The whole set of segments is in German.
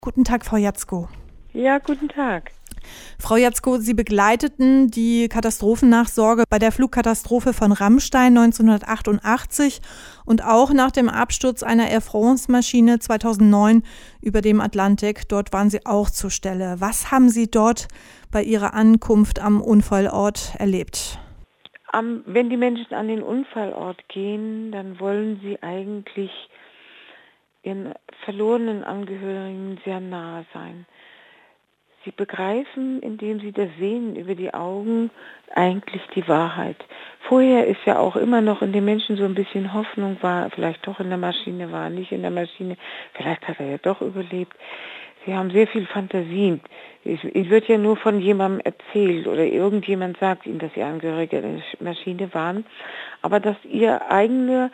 Guten Tag, Frau Jatzko. Ja, guten Tag. Frau Jatzko, Sie begleiteten die Katastrophennachsorge bei der Flugkatastrophe von Ramstein 1988 und auch nach dem Absturz einer Air France-Maschine 2009 über dem Atlantik. Dort waren Sie auch zur Stelle. Was haben Sie dort bei Ihrer Ankunft am Unfallort erlebt? Wenn die Menschen an den Unfallort gehen, dann wollen sie eigentlich ihren verlorenen Angehörigen sehr nahe sein. Sie begreifen, indem sie das sehen über die Augen, eigentlich die Wahrheit. Vorher ist ja auch immer noch in den Menschen so ein bisschen Hoffnung, war vielleicht doch in der Maschine, war nicht in der Maschine, vielleicht hat er ja doch überlebt. Sie haben sehr viel Fantasien. Es wird ja nur von jemandem erzählt oder irgendjemand sagt ihnen, dass sie Angehörige der Maschine waren, aber dass ihre eigene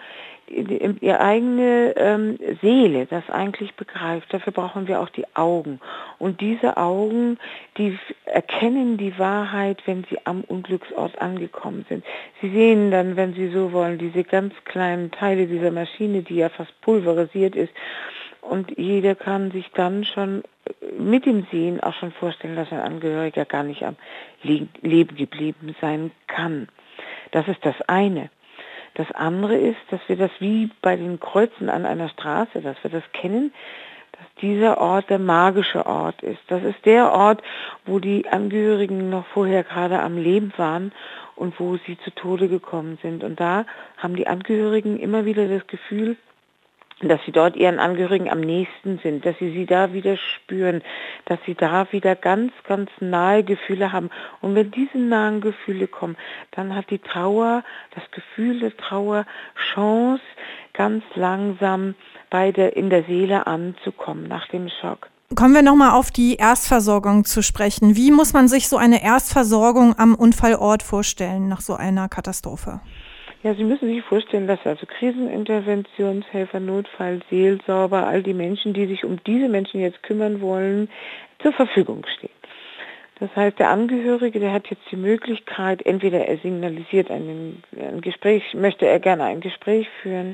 Seele das eigentlich begreift. Dafür brauchen wir auch die Augen. Und diese Augen, die erkennen die Wahrheit, wenn sie am Unglücksort angekommen sind. Sie sehen dann, wenn Sie so wollen, diese ganz kleinen Teile dieser Maschine, die ja fast pulverisiert ist. Und jeder kann sich dann schon mit dem Sehen auch schon vorstellen, dass ein Angehöriger gar nicht am Leben geblieben sein kann. Das ist das eine. Das andere ist, dass wir das wie bei den Kreuzen an einer Straße, dass wir das kennen, dass dieser Ort der magische Ort ist. Das ist der Ort, wo die Angehörigen noch vorher gerade am Leben waren und wo sie zu Tode gekommen sind. Und da haben die Angehörigen immer wieder das Gefühl, dass sie dort ihren Angehörigen am nächsten sind, dass sie da wieder spüren, dass sie da wieder ganz, ganz nahe Gefühle haben. Und wenn diese nahen Gefühle kommen, dann hat die Trauer, das Gefühl der Trauer Chance, ganz langsam in der Seele anzukommen nach dem Schock. Kommen wir nochmal auf die Erstversorgung zu sprechen. Wie muss man sich so eine Erstversorgung am Unfallort vorstellen nach so einer Katastrophe? Ja, Sie müssen sich vorstellen, dass also Kriseninterventionshelfer, Notfallseelsorger, all die Menschen, die sich um diese Menschen jetzt kümmern wollen, zur Verfügung stehen. Das heißt, der Angehörige, der hat jetzt die Möglichkeit, entweder er signalisiert ein Gespräch, möchte er gerne ein Gespräch führen,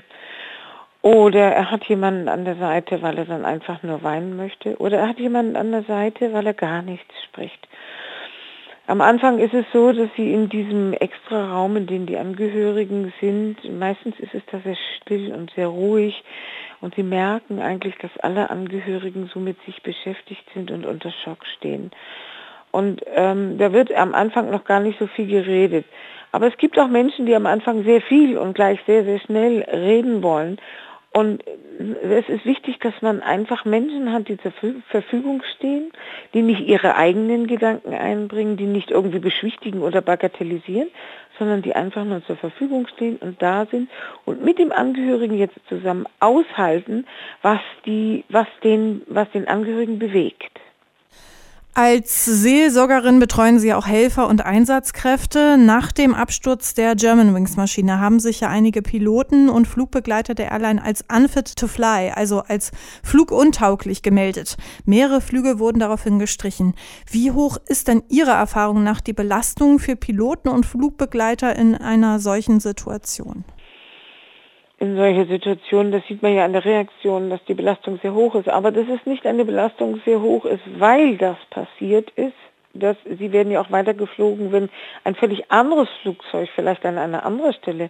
oder er hat jemanden an der Seite, weil er dann einfach nur weinen möchte, oder er hat jemanden an der Seite, weil er gar nichts spricht. Am Anfang ist es so, dass sie in diesem extra Raum, in dem die Angehörigen sind, meistens ist es da sehr still und sehr ruhig und sie merken eigentlich, dass alle Angehörigen so mit sich beschäftigt sind und unter Schock stehen. Und da wird am Anfang noch gar nicht so viel geredet. Aber es gibt auch Menschen, die am Anfang sehr viel und gleich sehr, sehr schnell reden wollen. Und es ist wichtig, dass man einfach Menschen hat, die zur Verfügung stehen, die nicht ihre eigenen Gedanken einbringen, die nicht irgendwie beschwichtigen oder bagatellisieren, sondern die einfach nur zur Verfügung stehen und da sind und mit dem Angehörigen jetzt zusammen aushalten, was den Angehörigen bewegt. Als Seelsorgerin betreuen Sie auch Helfer und Einsatzkräfte. Nach dem Absturz der Germanwings-Maschine haben sich ja einige Piloten und Flugbegleiter der Airline als unfit to fly, also als fluguntauglich gemeldet. Mehrere Flüge wurden daraufhin gestrichen. Wie hoch ist denn Ihrer Erfahrung nach die Belastung für Piloten und Flugbegleiter in einer solchen Situation? In solcher Situationen, das sieht man ja an der Reaktion, dass die Belastung sehr hoch ist. Aber dass es nicht eine Belastung sehr hoch ist, weil das passiert ist, sie werden ja auch weitergeflogen, wenn ein völlig anderes Flugzeug vielleicht an einer anderen Stelle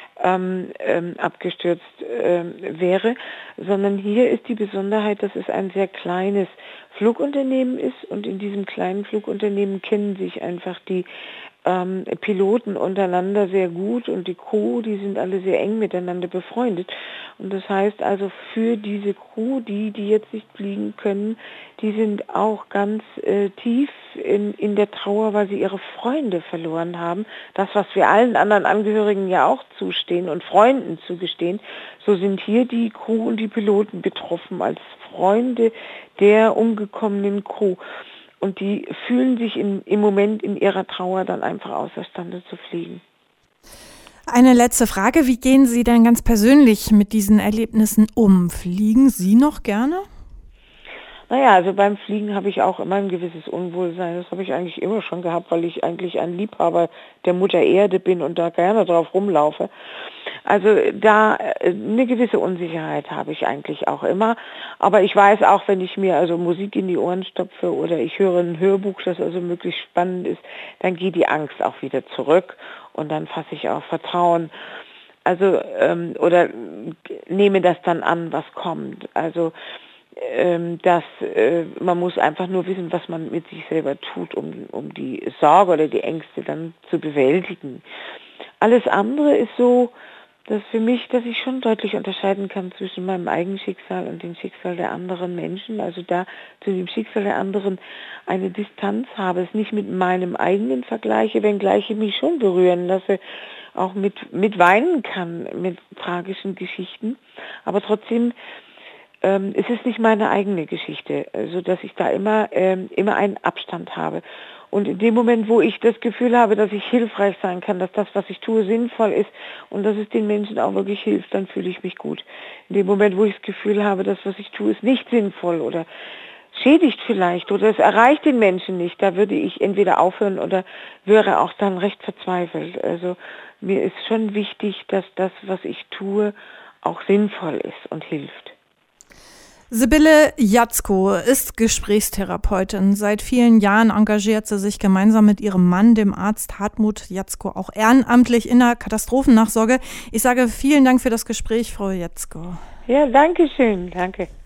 abgestürzt wäre, sondern hier ist die Besonderheit, dass es ein sehr kleines Flugunternehmen ist und in diesem kleinen Flugunternehmen kennen sich einfach die Piloten untereinander sehr gut und die Crew, die sind alle sehr eng miteinander befreundet. Und das heißt also für diese Crew, die jetzt nicht fliegen können, die sind auch ganz tief in der Trauer, weil sie ihre Freunde verloren haben. Das, was wir allen anderen Angehörigen ja auch zustehen und Freunden zugestehen, so sind hier die Crew und die Piloten betroffen als Freunde der umgekommenen Crew. Und die fühlen sich im Moment in ihrer Trauer dann einfach außerstande zu fliegen. Eine letzte Frage. Wie gehen Sie denn ganz persönlich mit diesen Erlebnissen um? Fliegen Sie noch gerne? Naja, also beim Fliegen habe ich auch immer ein gewisses Unwohlsein. Das habe ich eigentlich immer schon gehabt, weil ich eigentlich ein Liebhaber der Mutter Erde bin und da gerne drauf rumlaufe. Also da eine gewisse Unsicherheit habe ich eigentlich auch immer. Aber ich weiß auch, wenn ich mir also Musik in die Ohren stopfe oder ich höre ein Hörbuch, das also möglichst spannend ist, dann geht die Angst auch wieder zurück und dann fasse ich auch Vertrauen. Also oder nehme das dann an, was kommt. Also man muss einfach nur wissen, was man mit sich selber tut, um die Sorge oder die Ängste dann zu bewältigen. Alles andere ist so, dass ich schon deutlich unterscheiden kann zwischen meinem eigenen Schicksal und dem Schicksal der anderen Menschen. Also da zu dem Schicksal der anderen eine Distanz habe, es nicht mit meinem eigenen vergleiche, wenngleich ich mich schon berühren lasse, auch mit weinen kann, mit tragischen Geschichten. Aber trotzdem es ist nicht meine eigene Geschichte, also dass ich da immer einen Abstand habe. Und in dem Moment, wo ich das Gefühl habe, dass ich hilfreich sein kann, dass das, was ich tue, sinnvoll ist und dass es den Menschen auch wirklich hilft, dann fühle ich mich gut. In dem Moment, wo ich das Gefühl habe, das, was ich tue, ist nicht sinnvoll oder schädigt vielleicht oder es erreicht den Menschen nicht, da würde ich entweder aufhören oder wäre auch dann recht verzweifelt. Also mir ist schon wichtig, dass das, was ich tue, auch sinnvoll ist und hilft. Sibylle Jatzko ist Gesprächstherapeutin. Seit vielen Jahren engagiert sie sich gemeinsam mit ihrem Mann, dem Arzt Hartmut Jatzko, auch ehrenamtlich in der Katastrophennachsorge. Ich sage vielen Dank für das Gespräch, Frau Jatzko. Ja, danke schön. Danke.